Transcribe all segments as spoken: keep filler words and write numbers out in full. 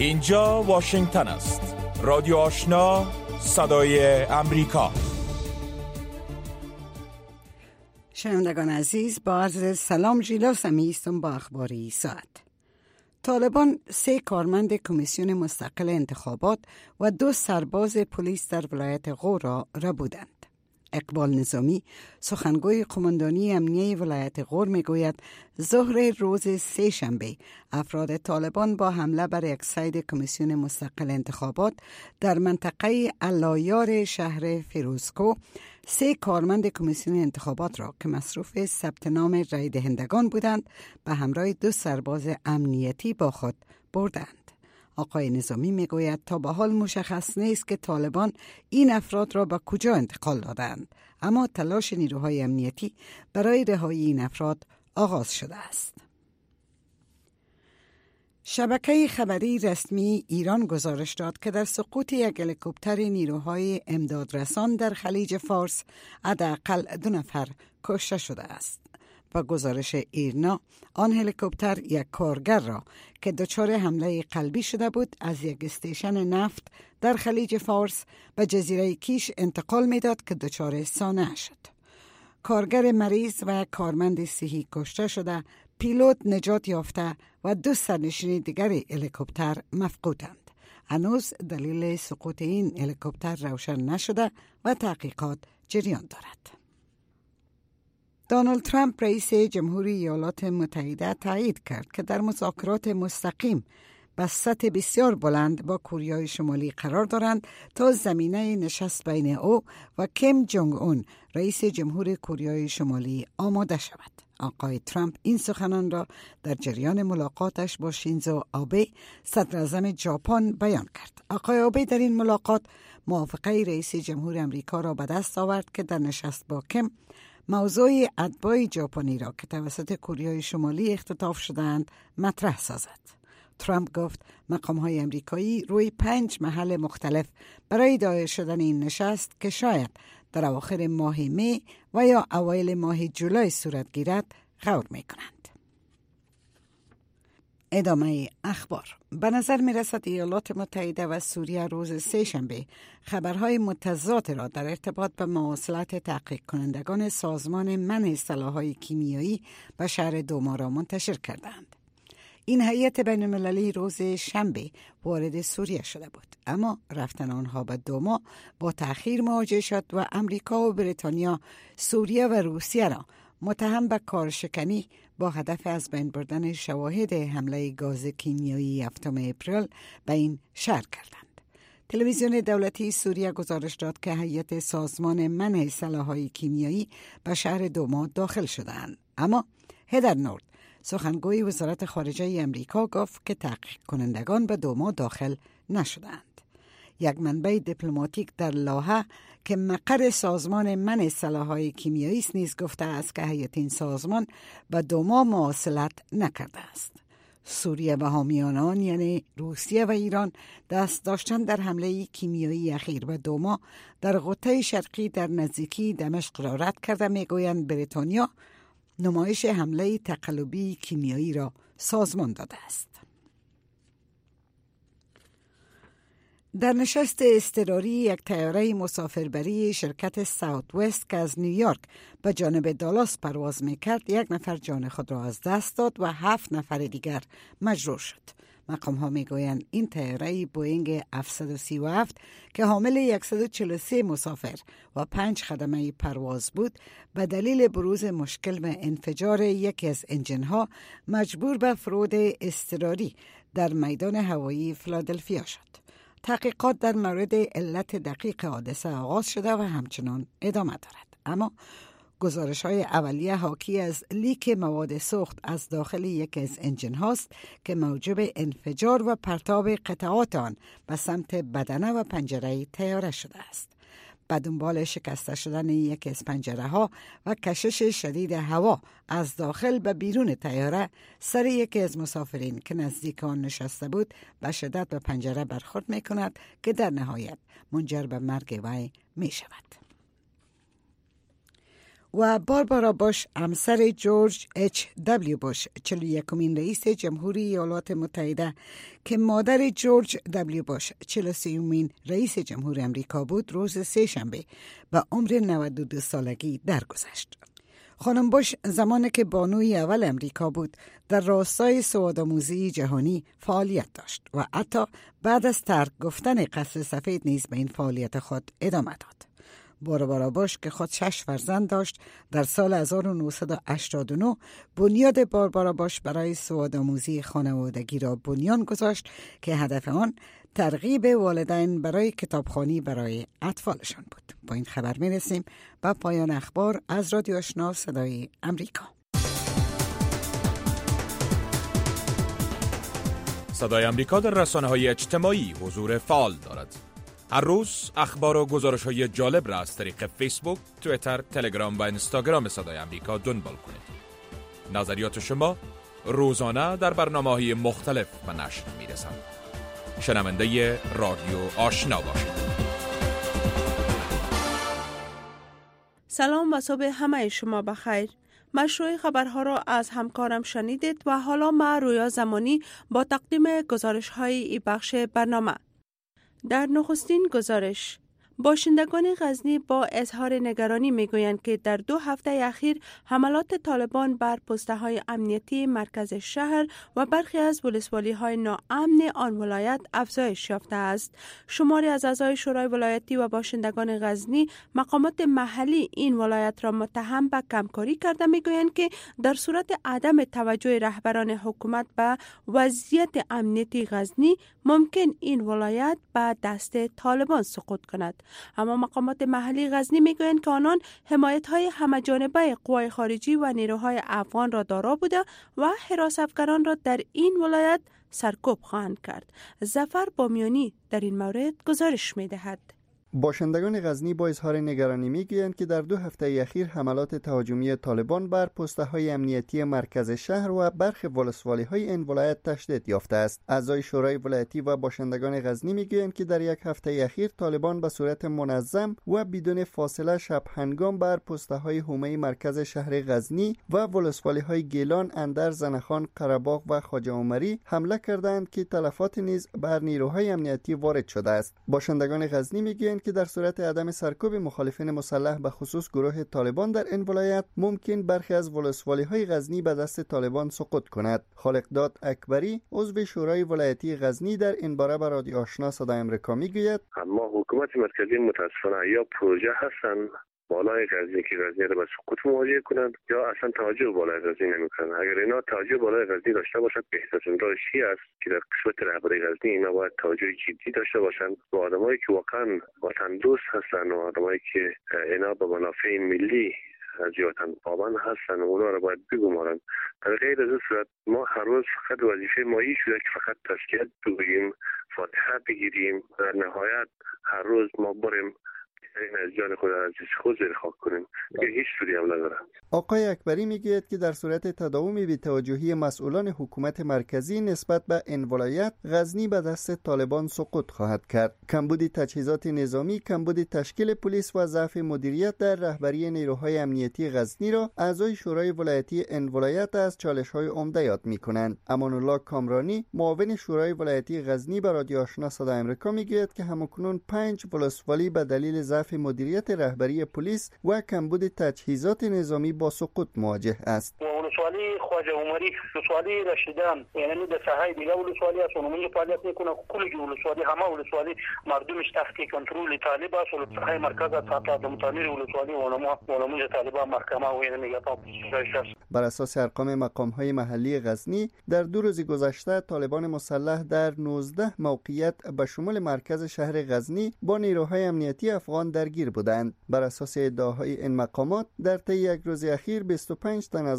اینجا واشنگتن است. رادیو آشنا، صدای امریکا. شنوندگان عزیز، با عرض سلام جیلا سمیستم با اخباری ساعت. طالبان سه کارمند کمیسیون مستقل انتخابات و دو سرباز پلیس در ولایت غور را ربودند. اقبال نظامی، سخنگوی قماندانی امنیه ولایت غور میگوید ظهر روز سه شنبه افراد طالبان با حمله بر یک سید کمیسیون مستقل انتخابات در منطقه علایار شهر فیروزکو سه کارمند کمیسیون انتخابات را که مصروف ثبت نام رای دهندگان بودند به همراه دو سرباز امنیتی با خود بردند. آقای نظامی میگوید تا به حال مشخص نیست که طالبان این افراد را به کجا انتقال دادند، اما تلاش نیروهای امنیتی برای رهایی این افراد آغاز شده است. شبکه خبری رسمی ایران گزارش داد که در سقوط یک هلیکوپتر نیروهای امدادرسان در خلیج فارس حداقل دو نفر کشته شده است. با گزارش ایرنا، آن هلیکوپتر یک کارگر را که دچار حمله قلبی شده بود از یک استیشن نفت در خلیج فارس به جزیره کیش انتقال میداد که دچار سانحه شد. کارگر مریض و کارمند صحی کشته شده، پیلوت نجات یافته و دو سرنشین دیگر هلیکوپتر مفقودند. هنوز دلیل سقوط این هلیکوپتر روشن نشده و تحقیقات جریان دارد. دونالد ترامپ رئیس جمهوری ایالات متحده تایید کرد که در مذاکرات مستقیم به سطح بسیار بلند با کوریای شمالی قرار دارند تا زمینه نشست بین او و کیم جونگ اون رئیس جمهور کوریای شمالی آماده شود. آقای ترامپ این سخنان را در جریان ملاقاتش با شینزو آبه صدر اعظم ژاپن بیان کرد. آقای آبه در این ملاقات موافقه رئیس جمهور امریکا را به دست آورد که در نشست با کیم موضوع اتباع ژاپنی را که توسط کوریای شمالی اختطاف شدند مطرح سازد. ترامپ گفت مقام‌های امریکایی روی پنج محل مختلف برای دایر شدن این نشست که شاید در اواخر ماه می و یا اوایل ماه جولای صورت گیرد غور می‌کنند. ادامه اخبار. به نظر می رسد ایالات متحده و سوریه روز سه شنبه خبرهای متضاد را در ارتباط به مواصلات تحقیق کنندگان سازمان منع سلاح‌های کیمیایی به شهر دوما را منتشر کردند. این هیئت بین المللی روز شنبه وارد سوریه شده بود، اما رفتن آنها به دوما با تأخیر مواجه شد و امریکا و بریتانیا سوریه و روسیه را متهم به کارشکنی با هدف از بین بردن شواهد حمله گاز کیمیایی هفتم اپریل به این شهر کردند. تلویزیون دولتی سوریه گزارش داد که هیئت سازمان منع سلاح‌های کیمیایی به شهر دوما داخل شدند، اما هدر نورد سخنگوی وزارت خارجه امریکا گفت که تحقیق کنندگان به دوما داخل نشدند. یک منبع دیپلماتیک در لاهه که مقر سازمان منع سلاح‌های کیمیایی است نیز گفته است که هیئت این سازمان به دوما مواصلت نکرده است. سوریه و حامیان آن یعنی روسیه و ایران دست داشتن در حمله کیمیایی اخیر به دوما در قطب شرقی در نزدیکی دمشق را رد کرده. میگویند بریتانیا نمایش حمله تقلبی کیمیایی را سازمان داده است. در نشست اضطراری یک طیاره مسافربری شرکت ساوت وست که از نیویورک به جانب دالاس پرواز میکرد یک نفر جان خود را از دست داد و هفت نفر دیگر مجروح شد. مقام ها میگویند این طیاره بوئینگ هفتصد و سی و هفت که حامل صد و چهل و سه مسافر و پنج خدمه پرواز بود به دلیل بروز مشکل و انفجار یکی از انجنها مجبور به فرود اضطراری در میدان هوایی فیلادلفیا شد. تحقیقات در مورد علت دقیق حادثه آغاز شده و همچنان ادامه دارد، اما گزارش‌های اولیه حاکی از لیک مواد سوخت از داخل یکی از انجن هاست که موجب انفجار و پرتاب قطعات آن به سمت بدنه و پنجره طیاره شده است. به دنبال شکسته شدن یکی از پنجره ها و کشش شدید هوا از داخل به بیرون طیاره، سر یکی از مسافرین که نزدیک آن نشسته بود به شدت به پنجره برخورد می کند که در نهایت منجر به مرگ وی می شود. و باربارا بوش همسر جورج اچ دبلیو بوش چهل و یکمین رئیس جمهوری ایالات متحده که مادر جورج دبلیو بوش چهل و سومین رئیس جمهور امریکا بود روز سه‌شنبه به عمر نود و دو سالگی درگذشت. خانم بوش زمانی که بانوی اول امریکا بود در راستای سوادآموزی جهانی فعالیت داشت و حتی بعد از ترک گفتن قصر سفید نیز به این فعالیت خود ادامه داد. باربارا بوش که خود شش فرزند داشت در سال هزار و نهصد و هشتاد و نه بنیاد باربارا بوش برای سوادآموزی خانوادگی را بنیان گذاشت که هدف آن ترغیب والدین برای کتابخوانی برای اطفالشان بود. با این خبر میرسیم به پایان اخبار از رادیو آشنا صدای امریکا. صدای امریکا در رسانه‌های اجتماعی حضور فعال دارد. هر روز اخبار و گزارش‌های جالب را از طریق فیسبوک، توییتر، تلگرام و اینستاگرام صدای امریکا دنبال کنید. نظریات شما روزانه در برنامه‌های مختلف به نشر می‌رسند. شنونده رادیو آشنا باشید. سلام و صبح همه شما بخیر. مشروع خبرها را از همکارم شنیدید و حالا ما رویا زمانی با تقدیم گزارش‌های این بخش برنامه. در نخستین گزارش، باشندگان غزنی با اظهار نگرانی میگویند که در دو هفته اخیر حملات طالبان بر پست‌های امنیتی مرکز شهر و برخی از ولسوالی‌های ناامن آن ولایت افزایش یافته است. شماری از اعضای شورای ولایتی و باشندگان غزنی مقامات محلی این ولایت را متهم به کمکاری کرده میگویند که در صورت عدم توجه رهبران حکومت به وضعیت امنیتی غزنی ممکن این ولایت به دست طالبان سقوط کند. اما مقامات محلی غزنی میگویند که آنان حمایت‌های همه‌جانبه قوای خارجی و نیروهای افغان را دارا بوده و حراس افکاران را در این ولایت سرکوب خواهند کرد. ظفر بامیانی در این مورد گزارش می‌دهد. باشندگان غزنی با اظهار نگرانی میگویند که در دو هفته اخیر حملات تهاجمی طالبان بر پست‌های امنیتی مرکز شهر و برخی ولسوالی‌های این ولایت تشدید یافته است. اعضای شورای ولایتی و باشندگان غزنی میگویند که در یک هفته اخیر طالبان به صورت منظم و بدون فاصله شب هنگام بر پست‌های حومه مرکز شهر غزنی و ولسوالی‌های گیلان، اندر، زنخان، قره‌باغ و خواجه عمری حمله کردند که تلفات نیز بر نیروهای امنیتی وارد شده است. باشندگان غزنی میگویند که در صورت عدم سرکوب مخالفین مسلح به خصوص گروه طالبان در این ولایت ممکن برخی از ولسوالی‌های غزنی به دست طالبان سقوط کند. خالقداد اکبری عضو شورای ولایتی غزنی در این باره به رادیو آشنا صدای امریکا میگوید: اما حکومت مرکزی متاسفانه یا پروژه هستن بالای غزنی که غزنی را به سقوط مواجه کنند یا اصلا توجه بالای غزنی نمیکنند. اگر اینا توجه بالای غزنی داشته باشند بهترین راهی است که در قسمت رهبری غزنی اینا باید توجه جدی داشته باشند و آدمایی که واقعا وطن دوست هستند و آدمایی که اینا به منافع ملی از وطن پابند هستند اونا را باید بگمارند. در غیر از این صورت ما هر روز فقط وظیفه ما این شده که فقط تسکیت بگوییم، فاتحه بگیریم، در نهایت هر روز ما بریم این از جان خود عزیز خود زیر خاک کنیم که هیچ سودی هم نداره. آقای اکبری میگوید که در صورت تداوم بی‌توجهی مسئولان حکومت مرکزی نسبت به این ولایت غزنی به دست طالبان سقوط خواهد کرد. کمبود تجهیزات نظامی، کمبود تشکیل پلیس و ضعف مدیریت در رهبری نیروهای امنیتی غزنی را اعضای شورای ولایتی این ولایت از چالش‌های عمده یاد می‌کنند. امان الله کامرانی معاون شورای ولایتی غزنی به رادیو آشنا صدای آمریکا میگوید که همکنون پنج ولسوالی به دلیل ضعف مدیریت رهبری پلیس و کمبود تجهیزات نظامی با سقوط مواجه است. ولسوالی خواجه عمری، ولسوالی رشیدان، یعنی در ساحه دیگه ولسوالی است، اونم فعالیت میکنه. کل ولسوالی همه ولسوالی مردمش تحت کنترل طالب است. ولسوالی مرکز است، حتی متامیر ولسوالی اونم اونم طالبان محکمه و یعنی نگهبان است. بر اساس ارقام مقام‌های محلی غزنی در دو روز گذشته طالبان مسلح در نوزده موقعیت به شمول مرکز شهر غزنی با نیروهای امنیتی افغان درگیر بودند. بر اساس ادعاهای این مقامات در طی یک روز اخیر بیست و پنج تن از افراد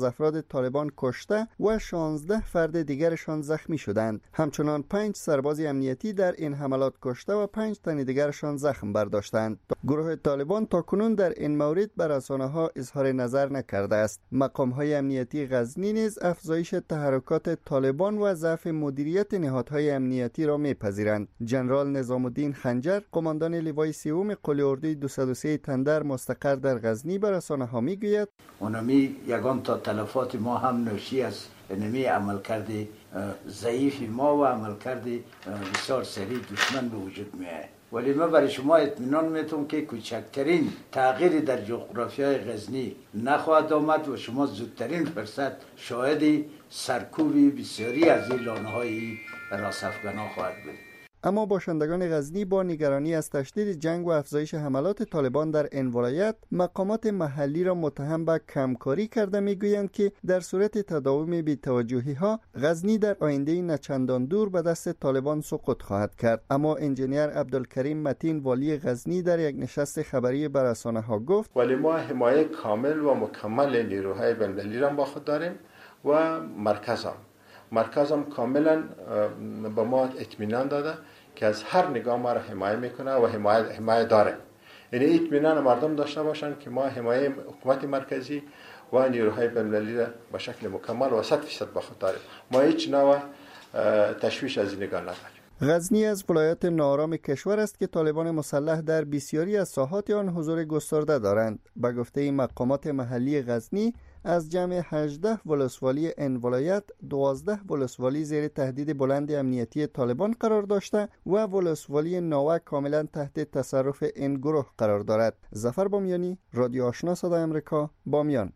طالبان کشته و شانزده فرد دیگرشان زخمی شدند. همچنان پنج سرباز امنیتی در این حملات کشته و پنج تن دیگرشان زخم برداشتند. گروه طالبان تاکنون در این مورد بر رسانه‌ها اظهار نظر نکرده است. مقام‌های امنیتی غزنی نیز افزایش تحرکات طالبان و ضعف مدیریت نهادهای امنیتی را می‌پذیرند. ژنرال نظام الدین خنجر، قماندان لوای سوم قل اردوی دویست و سه تندر مستقر در غزنی بر رسانه‌ها می‌گوید: اونمی یگان تا تلفات ما هم ناشی از نمی عمل کرده ضعیف ما و عمل کرده بسیار سریع دشمن به وجود میاد. ولی من برای شما اطمینان میتونم که کوچکترین تغییری در جغرافیای غزنی نخواهد آمد و شما زودترین فرصت شاهد سرکوبی بسیاری از این لانه‌های راسفگنا خواهد بود. اما باشندگان غزنی با نگرانی از تشدید جنگ و افزایش حملات طالبان در این ولایت مقامات محلی را متهم به کمکاری کرده میگویند که در صورت تداوم بی‌توجهی ها غزنی در آینده نچندان دور به دست طالبان سقوط خواهد کرد. اما انجینیر عبدالکریم متین والی غزنی در یک نشست خبری بر رسانه‌ها گفت: ولی ما حمایت کامل و مکمل نیروهای بین‌المللی را با خود داریم و مرکز هم مرکز هم کاملا به ما اطمینان داده که از هر نگاه ما را حمایت میکنه و حمایت حمایت داره. یعنی اطمینان مردم داشته باشند که ما حمایت حکومت مرکزی و نیروهای بین‌المللی را به شکل مکمل و صد درصد به خود داریم. ما هیچ نوع تشویش از این نگاه نداریم. غزنی از ولایات ناآرام کشور است که طالبان مسلح در بسیاری از ساحات آن حضور گسترده دارند. به گفته مقامات محلی غزنی، از جمع هجده ولسوالی این ولایت دوازده ولسوالی زیر تهدید بلند امنیتی طالبان قرار داشته و ولسوالی ناوه کاملا تحت تصرف این گروه قرار دارد. ظفر بامیانی، رادیو آشنا صدای آمریکا، بامیان.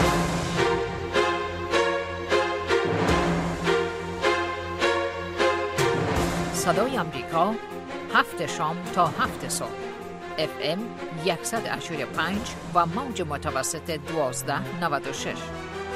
صدای آمریکا، هفت شام تا هفت صبح، اف ام صد و هشتاد و پنج و موج متوسط دوازده نود و شش.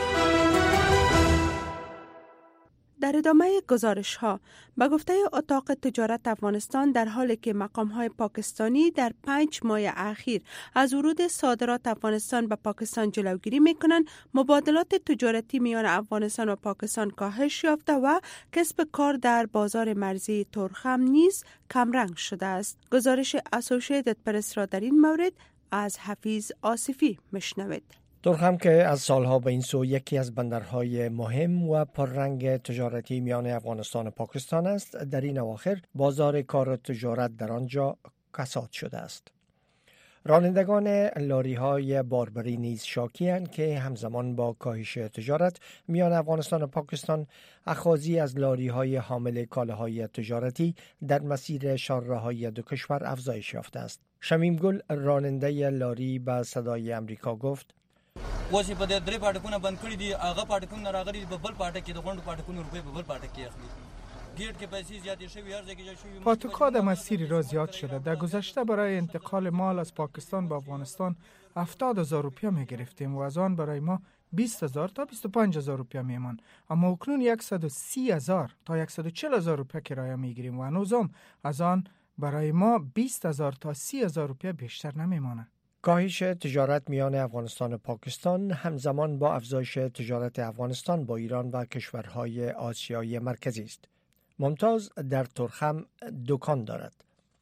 در ادامه گزارش ها به گفته اتاق تجارت افغانستان، در حالی که مقام های پاکستانی در پنج ماه اخیر از ورود صادرات افغانستان به پاکستان جلوگیری می کنند، مبادلات تجارتی میان افغانستان و پاکستان کاهش یافته و کسب کار در بازار مرزی تورخم نیز کمرنگ شده است. گزارش اسوسییتد پرس را در این مورد از حفیظ آصفی مشنوید. تورخم که از سالها به این سو یکی از بندرهای مهم و پررنگ تجارتی میان افغانستان و پاکستان است، در این اواخر بازار کار و تجارت در آنجا کساد شده است. رانندگان لاری های باربری نیز شاکی‌اند که همزمان با کاهش تجارت میان افغانستان و پاکستان، اخاذی از لاری های حامل کالاهای تجارتی در مسیر شاهراهای دو کشور افزایش یافته است. شمیم گل، راننده لاری، به صدای امریکا گفت: واسه په دې درې پاټکونه بند کړی دي، هغه پاټکونه راغلي په بل پاټک کې د غونډو پاټکونو روپۍ په بل پاټک کې اخلي. گیټ کې پیسې زیاتې شوي، هر ځای کې شوي. پاتوکا در مسیری را زیاد شده. در گذشته برای انتقال مال از پاکستان به افغانستان هفتاد هزار روپیه می گرفتیم و از آن برای ما بیست هزار تا بیست و پنج هزار روپیه میمان. اما اکنون صد و سی هزار تا صد و چهل هزار روپیه کرایه می گیریم و هنوزم از آن برای ما بیست هزار تا سی هزار روپیه بیشتر نمیمانه. کاهش تجارت میان افغانستان و پاکستان همزمان با افزایش تجارت افغانستان با ایران و کشورهای آسیای مرکزی است. ممتاز در تورخم دکان دارد.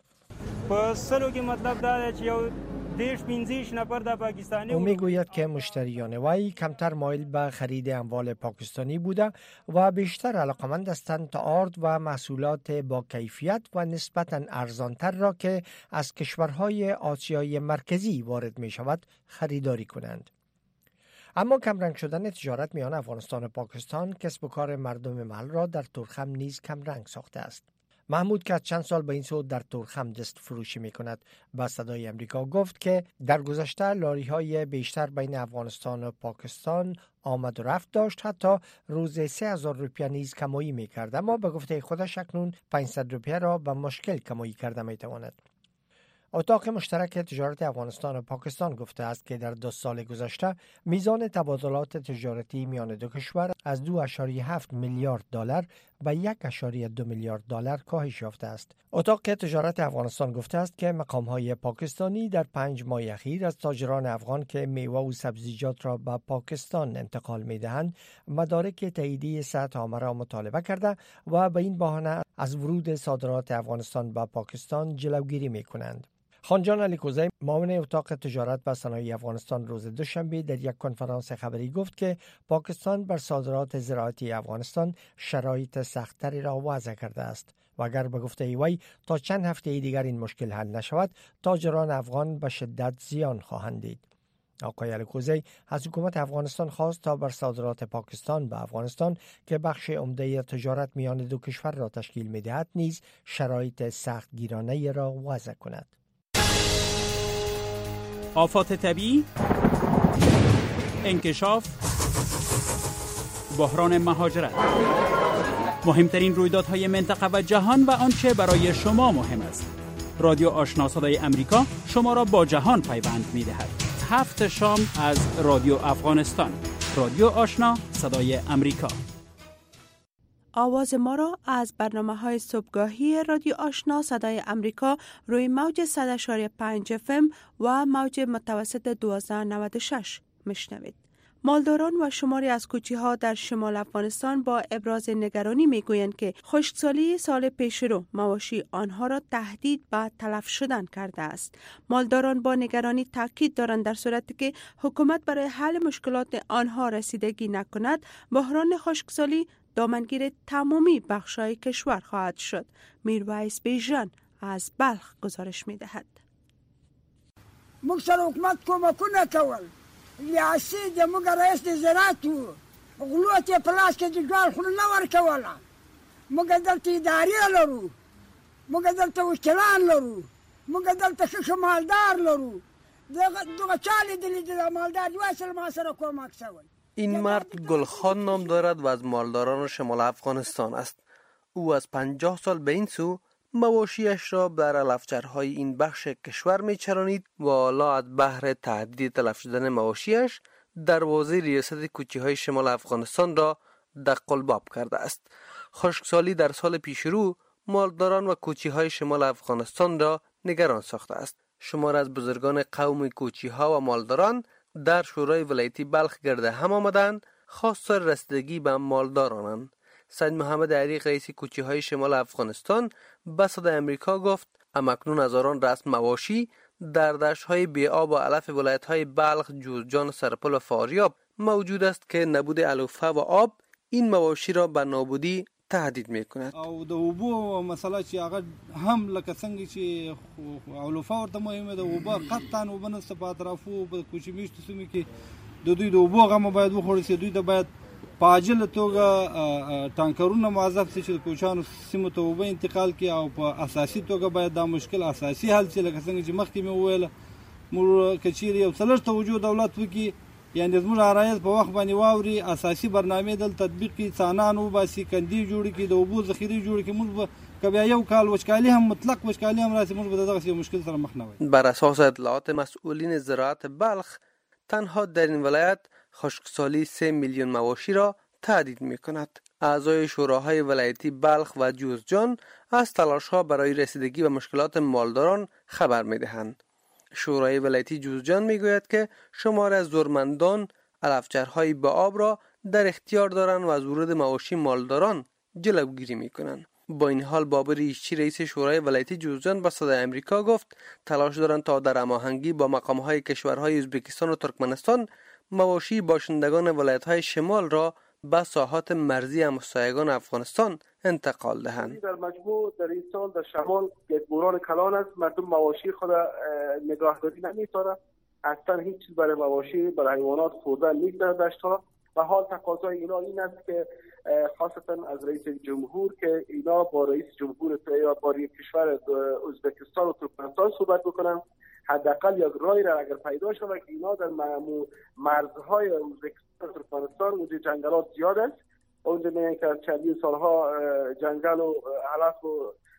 او میگوید که مشتریان وی کمتر مایل به خرید اموال پاکستانی بوده و بیشتر علاقمند هستند تا آرد و محصولات با کیفیت و نسبتاً ارزانتر را که از کشورهای آسیای مرکزی وارد می شود خریداری کنند. اما کمرنگ شدن تجارت میان افغانستان و پاکستان کسب و کار مردم محل را در تورخم نیز کمرنگ ساخته است. محمود که از چند سال به این سو در تورخم دست فروشی می کند به صدای امریکا گفت که در گذشته لاری های بیشتر بین افغانستان و پاکستان آمد و رفت داشت، حتی روز سه هزار روپیه نیز کمایی می کرد، اما به گفته خودش اکنون پانصد روپیه را به مشکل کمایی کرده می تواند. اتاق مشترک تجارت افغانستان و پاکستان گفته است که در دو سال گذشته میزان تبادلات تجارتی میان دو کشور از دو ممیز هفت میلیارد دلار به یک ممیز دو میلیارد دلار کاهش یافته است. اتاق تجارت افغانستان گفته است که مقام‌های پاکستانی در پنج ماه اخیر از تاجران افغان که میوه و سبزیجات را به پاکستان انتقال می‌دهند مدارک تاییدی سطح عامه را مطالبه کرده و به این بهانه از ورود صادرات افغانستان به پاکستان جلوگیری می‌کنند. خانجان علیکوزی معاون اتاق تجارت و صنایع افغانستان روز دوشنبه در یک کنفرانس خبری گفت که پاکستان بر صادرات زراعتی افغانستان شرایط سخت‌تری را وضع کرده است و اگر به گفته وی تا چند هفته دیگر این مشکل حل نشود تاجران افغان به شدت زیان خواهند دید. آقای علیکوزی از حکومت افغانستان خواست تا بر صادرات پاکستان به افغانستان که بخش عمده تجارت میان دو کشور را تشکیل می‌دهد نیز شرایط سختگیرانه را وضع کند. آفات طبیعی، انکشاف، بحران مهاجرت، مهمترین رویدادهای منطقه و جهان و آنچه برای شما مهم است. رادیو آشنا صدای امریکا شما را با جهان پیوند می‌دهد. هفت شام از رادیو افغانستان. رادیو آشنا صدای امریکا. آواز ما را از برنامه‌های صبحگاهی رادیو آشنا صدای امریکا روی موج صد و پنج اف ام و موج متوسط دوازده نود و شش میشنوید. مالداران و شماری از کوچی‌ها در شمال افغانستان با ابراز نگرانی میگویند که خشکسالی سال پیشرو مواشی آنها را تهدید به تلف شدن کرده است. مالداران با نگرانی تاکید دارند در صورتی که حکومت برای حل مشکلات آنها رسیدگی نکند، بحران خشکسالی دامنگیر تمامی بخش‌های کشور خواهد شد. میرویس بیژن از بلخ گزارش می‌دهد. مکسر حکومت کمکو نکول. لیاسی د موږ رئیس د زراعت و غلوت پلاس کې د ګال خو نه ورکوله. موږ دلته ادارې لرو، موږ دلته وکیلان لرو، موږ دلته ښه مالدار لرو. دغه دغه چالي د مالدار یو اصل ما سره کمک شوی. این مرد گلخان نام دارد و از مالداران شمال افغانستان است. او از پنجاه سال به این سو مواشیش را در علفچرهای این بخش کشور می چرانید و حالا از بحر تهدید تلف شدن مواشیش دروازه ریاست کوچی های شمال افغانستان را دقلباب کرده است. خشکسالی در سال پیشرو مالداران و کوچی های شمال افغانستان را نگران ساخته است. شمار از بزرگان قوم کوچی ها و مالداران در شورای ولایتی بلخ گرد هم آمدند خواستار رسیدگی به مالدارانند. سید محمد عریق رئیس کوچی های شمال افغانستان به صدای امریکا گفت همکنون هزاران رسم مواشی در دشت های بی آب و علف ولایت های بلخ، جوزجان، سرپل و فاریاب موجود است که نبود علوفه و آب این مواشی را به نابودی تهدید میکند. او د اوبو مسله چې هغه هم لکه څنګه چې علوفه ورته مهمه ده، اوبه قطعا اوبه نشته په اطرافو په کوچي میشتو سیمو کې د دوی د اوبو غمه باید وخوړل شي. دوی ته باید په عاجله توګه ټانکرونه موظف شي چې د کوچانو سیمو ته اوبه انتقال کړي او په اساسي توګه باید دا مشکل اساسي حل شي. لکه څنګه چې مخکې مې وویله موږ که چیرې یو څلور توجه دولت وکړي، یعنی زموږ عرایض په وخت باندې واوري، اساسي برنامې دل تطبیق کړي، څانان وباسي، کندې جوړې کړي، د اوبو ذخیرې جوړې کړي، موږ به که بیا یو کال وچکالي هم مطلق وچکالي هم راسي موږ به د دغسې یو مشکل سره مخ نه وایو. بر اساس اطلاعات مسئولین زراعت بلخ تنها در این ولایت خشکسالی سه میلیون مواشی را تهدید می کند. اعضای شوراهای ولایتی بلخ و جوزجان از تلاش‌ها برای رسیدگی به مشکلات مالداران خبر می دهند. شورای ولایتی جوزجان می گوید که شمار از زورمندان علفچرهای به آب را در اختیار دارند و از ورود مواشی مالداران جلوگیری می کنند. با این حال بابر ایشچی رئیس شورای ولایتی جوزجان به صدای امریکا گفت تلاش دارند تا در هماهنگی با مقام‌های کشورهای ازبکستان و ترکمنستان مواشی باشندگان ولایت‌های شمال را به ساحات مرزی همسایگان افغانستان انتقال دهند. در مجموع در این سال در شمال یک بحران کلان است. مردم مواشی خود نگاهداری نمی‌دارند. اصلا هیچ چیز برای مواشی برای حیوانات خوردن نیست در دشت‌ها و حال تقاضای اینا این است که خاصتا از رئیس جمهور که اینا با رئیس جمهور یا با کشور ازبکستان و ترکمنستان صحبت بکنن. حداقل یک رای را اگر پیدا شود که اینا در مرزهای ازبکستان و ترکمنستان اونجا جنگلات زیاد است، اونجا میگن که از چندین سالها جنگل و علف و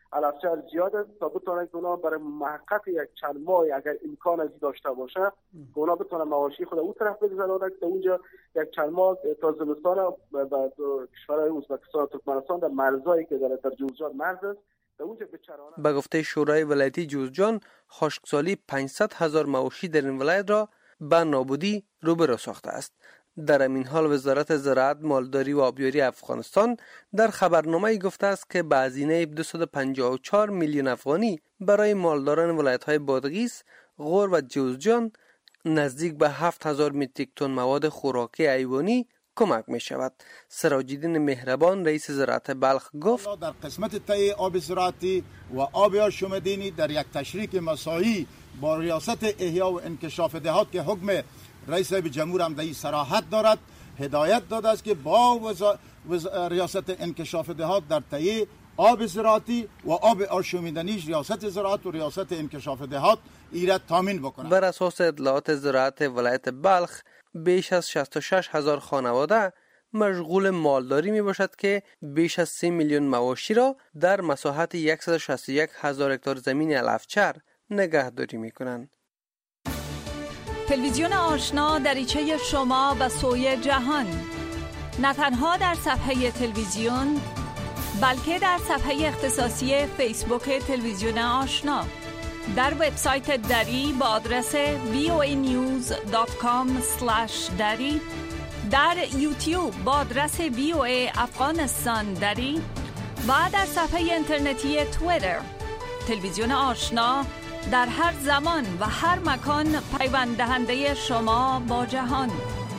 علفچر زیاد است تا بتونه اونا برای محقق یک چند ماه اگر امکان از داشته باشه که اونا بتونه مواشی خود اون طرف بگذارن که اونجا یک چند ماه تا زمستان و کشورهای ازبکستان و ترکمنستان در مرزایی که در در جوزجان مرز است به گفته شورای ولایتی جوزجان خشکسالی پانصد هزار مواشی در این ولایت را به نابودی روبرو ساخته است. در همین حال وزارت زراعت، مالداری و آبیاری افغانستان در خبرنامه‌ای گفته است که به هزینه دویست و پنجاه و چهار میلیون افغانی برای مالداران ولایت‌های بادغیس، غور و جوزجان نزدیک به هفت هزار متریک تن مواد خوراکی حیوانی کمک می شود. سراج‌الدین مهربان رئیس زراعت بلخ گفت در قسمت تای آب زراعتی و آب آشومدینی در یک تشریک مساعی با ریاست احیا و انکشاف دهات که حکم رئیس جمهور هم در این صراحت دارد، هدایت داده است که با وزا... وز... ریاست انکشاف دهات در تای آب زراعتی و آب آشومیدنیش ریاست زراعت و ریاست انکشاف دهات ایراد تامین بکنند. بر اساس اطلاعات زراعت ولایت بلخ بیش از شصت و شش هزار خانواده مشغول مالداری می باشد که بیش از سی میلیون مواشی را در مساحت صد و شصت و یک هزار هکتار زمین علفچر نگهداری می کنند. تلویزیون آشنا دریچه شما به سوی جهان، نه تنها در صفحه تلویزیون بلکه در صفحه اختصاصی فیسبوک تلویزیون آشنا، در وبسایت دری با آدرس وی او ای نیوز دات کام اسلش دری، در یوتیوب با آدرس وی او ای افغانستان دری و در صفحه اینترنتی توییتر. تلویزیون آشنا در هر زمان و هر مکان پیوند دهنده شما با جهان.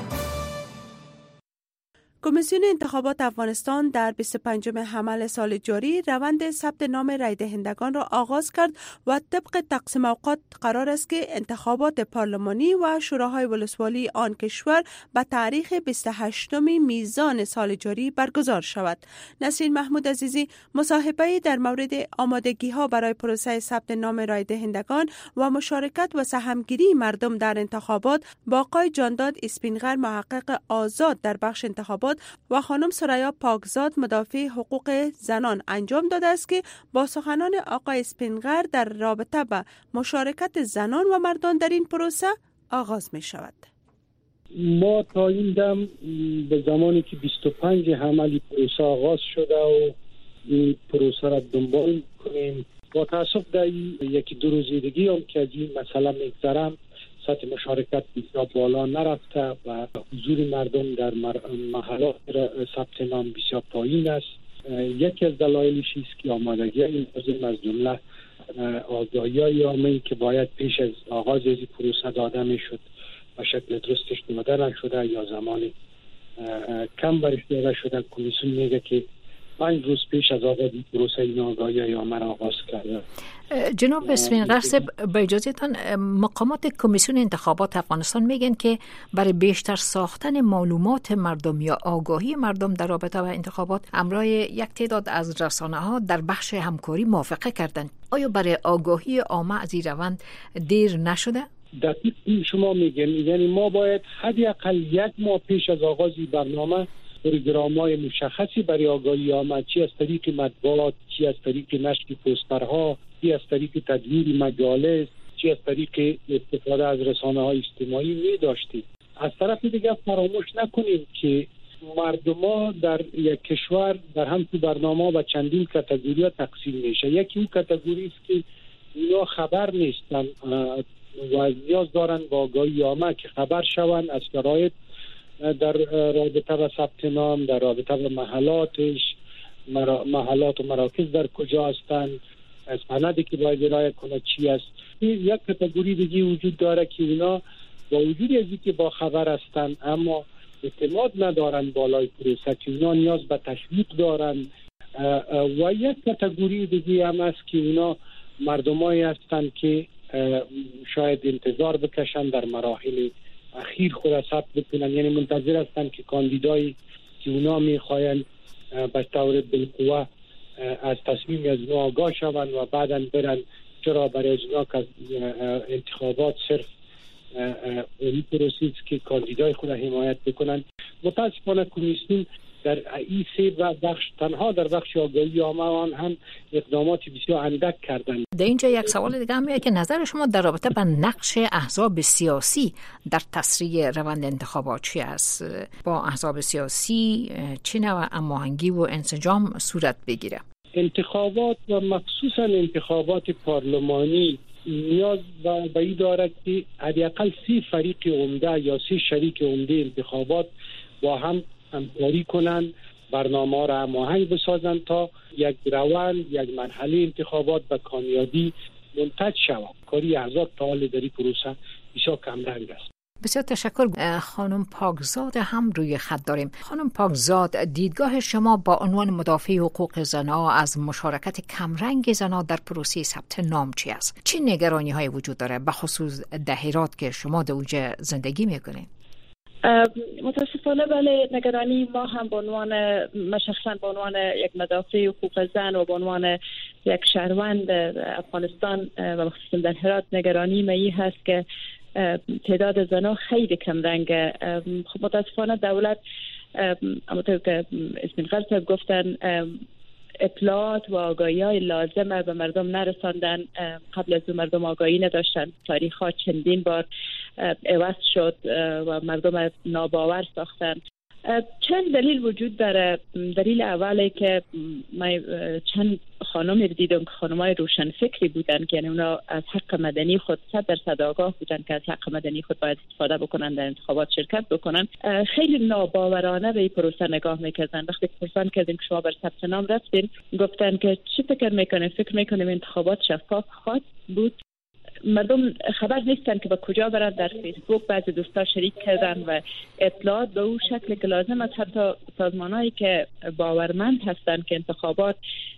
کمیسیون انتخابات افغانستان در بیست و پنجم حمل سال جاری روند ثبت نام رای دهندگان را آغاز کرد و طبق تقسیم اوقات قرار است که انتخابات پارلمانی و شوراهای ولسوالی آن کشور به تاریخ بیست و هشتم میزان سال جاری برگزار شود. نسرین محمود عزیزی مصاحبه در مورد آمادگی ها برای پروسه ثبت نام رای دهندگان و مشارکت و سهمگیری مردم در انتخابات با آقای جانداد اسپینغر محقق آزاد در بخش انتخابات و خانم سریا پاکزاد مدافع حقوق زنان انجام داده است که با سخنان آقای اسپینغر در رابطه با مشارکت زنان و مردان در این پروسه آغاز می شود. ما تا این دم به زمانی که بیست و پنج حمل پروسه آغاز شده و این پروسه را دنبال کنیم، با تاسف در یکی دو روزیدگی هم که از این مسئله میگذرم سطح مشارکت بسیار بالا نرفته و حضور مردم در محلات ثبت نام بسیار پایین است. یکی از دلایلش است که آمادگی این لازم از جمله آگاهی عامه که باید پیش از آغاز از پروسه داده میشد و شکل درستش داده نشده یا زمان کم برش داده شده. کمیسیون میگه که پنج روز پیش از آغاز پروسه این آگاهی عامه را آغاز کرده. جناب اسفینغر صاحب، با اجازهتان، مقامات کمیسیون انتخابات افغانستان میگن که برای بیشتر ساختن معلومات مردم یا آگاهی مردم در رابطه با انتخابات همراه یک تعداد از رسانه ها در بخش همکاری موافقه کردند. آیا برای آگاهی عامه از این روند دیر نشده؟ دقیق شما میگن، یعنی ما باید حداقل یک ماه پیش از آغاز برنامه پروگرام‌های مشخصی برای آگاهی عامه، چی از طریق مطبوعات، چی از طریق نشر پوسترها، چی از طریق تدویر مجالس، چی از طریق استفاده از رسانه‌های اجتماعی می داشتیم. از طرف دیگه فراموش نکنیم که مردما در یک کشور در همین برنامه و چندین کاتگوری تقسیم میشه. یکی اون کاتگوری است که اینا خبر نیستن و نیاز دارن با آگاهی عامه که خبر شوند از شرایط در رابطه با ثبت نام، در رابطه با محلاتش، محلات و مراکز در کجا هستند، از سندی که باید ارائه کنه چی است. یک کاتگوری دیگه وجود داره که اونا با وجود از اینکه با خبر هستند اما اعتماد ندارن بالای پروسه، که اونا نیاز به تشویق دارن. و یک کاتگوری دیگه هم است که اونا مردمایی هستند که شاید انتظار بکشن در مراحل اخیر خود ثبت بکنن، یعنی منتظر هستن که کاندیدایی که اونا میخواین به طور بالقوه از تصمیم از اونا آگاه شوند و بعداً برن. چرا برای از اونا که انتخابات صرف این پروسیس که کاندیدای خود حمایت بکنن. متاسفانه کمیسیون در این سه بخش تنها در بخش آگاهی عامه آن هم اقدامات بسیار اندک کردند. در اینجا یک سوال دیگه هم میاد که نظر شما در رابطه با نقش احزاب سیاسی در تسریع روند انتخابات چی است؟ با احزاب سیاسی چه نوع هماهنگی و انسجام صورت بگیره؟ انتخابات و مخصوصا انتخابات پارلمانی نیاز به این دارد که حداقل سی فریق عمده یا سی شریک عمده انتخابات با هم همکاری کنند، برنامه را هماهنگ بسازند تا یک روند یک مرحله انتخابات به کامیابی منتج شود. کاری احزاب تا حال در این پروسه بسیار کمرنگ است. بسیار تشکر. خانم پاکزاد هم روی خط داریم. خانم پاکزاد، دیدگاه شما با عنوان مدافع حقوق زنها از مشارکت کمرنگ زنها در پروسه ثبت نام چی است؟ چه نگرانی های وجود داره به خصوص دهیرات که شما در اونجا زندگی میکنید؟ متاسفانه بله، نگرانی ما هم به عنوان ما شخصا به عنوان یک مدافع حقوق زن و به عنوان یک شهروند افغانستان و مخصوصا در هرات نگرانی ما این هست که تعداد زنها خیلی کم رنگه. خب متاسفانه دولت همونطور که اسمین غلط گفتن اطلاعات و آگاهی های لازمه به مردم نرساندن. قبل از اون مردم آگاهی نداشتن، تاریخ ها چندین بار عوض شد و مردم ناباور ساختن. چند دلیل وجود داره. دلیل اولی که من چند خانمی دیدم که خانمای روشن فکری بودن که یعنی اونا از حق مدنی خود صد درصد آگاه بودن که از حق مدنی خود باید استفاده بکنن، در انتخابات شرکت بکنن. خیلی ناباورانه به این پروسه نگاه میکردن. وقتی پرسان کردیم که شما بر ثبت نام رفتین، گفتن که چی فکر میکنین؟ فکر میکنیم انتخابات شفاف خواهد بود؟ مردم خبر نیستن که با کجا برن. در فیسبوک بعضی دوستا شریک کردن و اطلاعات به اون شکل که لازم است. حتی سازمانایی که باورمند هستن که انتخابات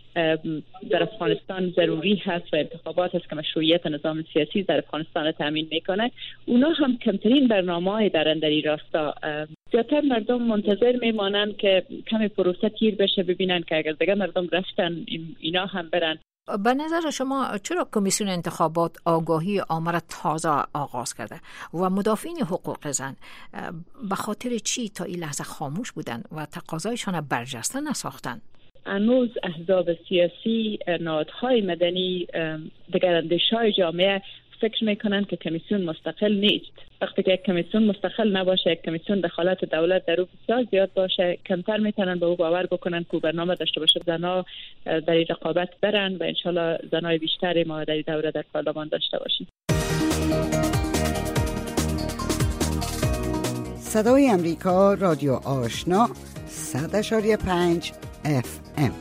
در افغانستان ضروری هست و انتخابات است که مشروعیت نظام سیاسی در افغانستان تامین میکنه، اونا هم کمترین برنامه‌ای دارن در این راستا. زیادتر مردم منتظر میمانن که کمی پروسه تیر بشه، ببینن که اگر دیگه مردم رفتن اینا هم برن. به نظر شما چرا کمیسیون انتخابات آگاهی عامه را تازه آغاز کرده و مدافعین حقوق زن به خاطر چی تا این لحظه خاموش بودن و تقاضایشان برجسته نساختن؟ هنوز احزاب سیاسی، نهادهای مدنی، دگراندیش‌های جامعه فکر میکنن که کمیسیون مستقل نیست. وقتی که یک کمیسیون مستقل نباشه، یک کمیسیون دخالت دولت در او بسیار زیاد باشه، کمتر میتونن به او باور بکنن که برنامه داشته باشه زنها در این رقابت برن و انشالله زنهای بیشتری ما در این دوره در پارلمان داشته باشیم. صدای امریکا، رادیو آشنا، صد اشاری پنج اف ام.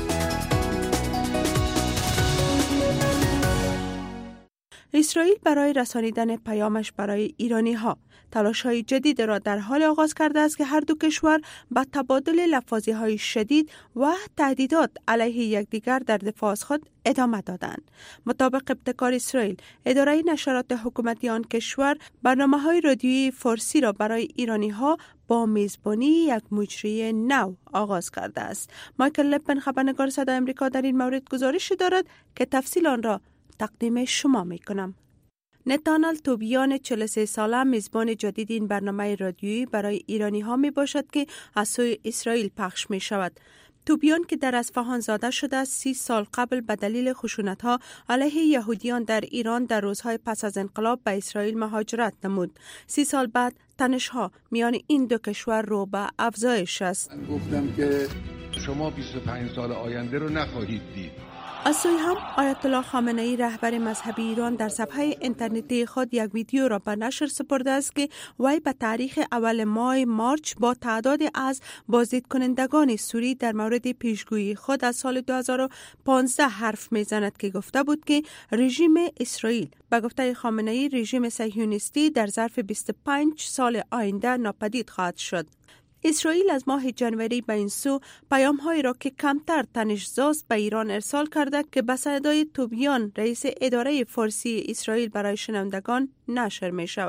اسرائیل برای رسانیدن پیامش برای ایرانی ها تلاش‌های جدید را در حال آغاز کرده است که هر دو کشور با تبادل لفاظی‌های شدید و تهدیدات علیه یکدیگر در دفاع از خود ادامه دادند. مطابق ابتکار اسرائیل، اداره نشرات حکومتی آن کشور برنامه‌های رادیویی فارسی را برای ایرانی ها با میزبانی یک مجری نو آغاز کرده است. مایکل لپن، خبرنگار صدای آمریکا، در این مورد گزارشی دارد که تفصیل آن را تقدیم شما می کنم. نتانل توبیان چهل و سه ساله میزبان جدید این برنامه رادیویی برای ایرانی ها می باشد که از سوی اسرائیل پخش می شود. توبیان که در اصفهان زاده شده است، سی سال قبل به دلیل خشونت ها علیه یهودیان در ایران در روزهای پس از انقلاب به اسرائیل مهاجرت نمود. سی سال بعد تنش ها میان این دو کشور رو به افزایش است. من گفتم که شما بیست و پنج سال آینده رو نخواهید دید. از سوی هم آیت الله خامنه ای رهبر مذهبی ایران در صفحه اینترنتی خود یک ویدیو را به نشر سپرده است که وی به تاریخ اول ماه مارچ با تعداد از بازدید کنندگان سوری در مورد پیشگویی خود از سال دو هزار و پانزده حرف میزند که گفته بود که رژیم اسرائیل به گفته خامنه ای رژیم صهیونیستی در ظرف بیست و پنج سال آینده ناپدید خواهد شد. اسرائیل از ماه جنوری به این سو پیام‌هایی را که کمتر تنش‌زاست به ایران ارسال کرده که به صدای توبیان رئیس اداره فارسی اسرائیل برای شنوندگان نشر می شود.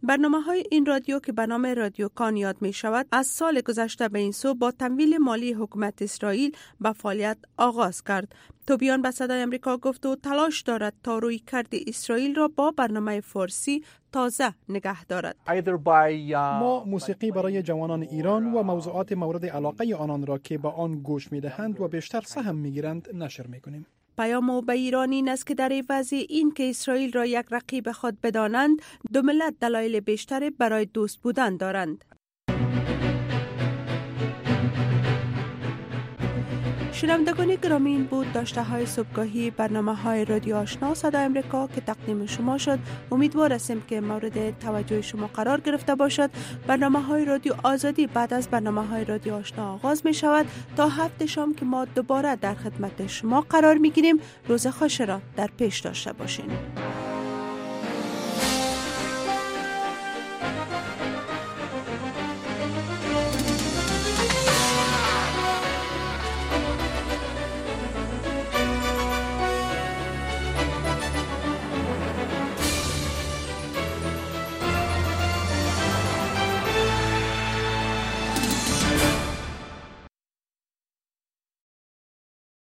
برنامه‌های این رادیو که به نام رادیو کان یاد می شود از سال گذشته به این سو با تمویل مالی حکومت اسرائیل به فعالیت آغاز کرد. توبیان به صدای امریکا گفت و تلاش دارد تا روی کرد اسرائیل را با برنامه فارسی تازه نگه دارد. ما موسیقی برای جوانان ایران و موضوعات مورد علاقه آنان را که به آن گوش می دهند و بیشتر سهم می گیرند نشر می کنیم. پیام او به ایران این است که در عوض این که اسرائیل را یک رقیب خود بدانند، دو ملت دلایل بیشتر برای دوست بودن دارند. شنوندگان گرامی، این بود داشته های صبحگاهی برنامه های رادیو آشنا صدای امریکا که تقدیم شما شد. امیدوار هستیم که مورد توجه شما قرار گرفته باشد. برنامه های رادیو آزادی بعد از برنامه های رادیو آشنا آغاز می شود تا هفت شام که ما دوباره در خدمت شما قرار می گیریم. روز خوش را در پیش داشته باشین.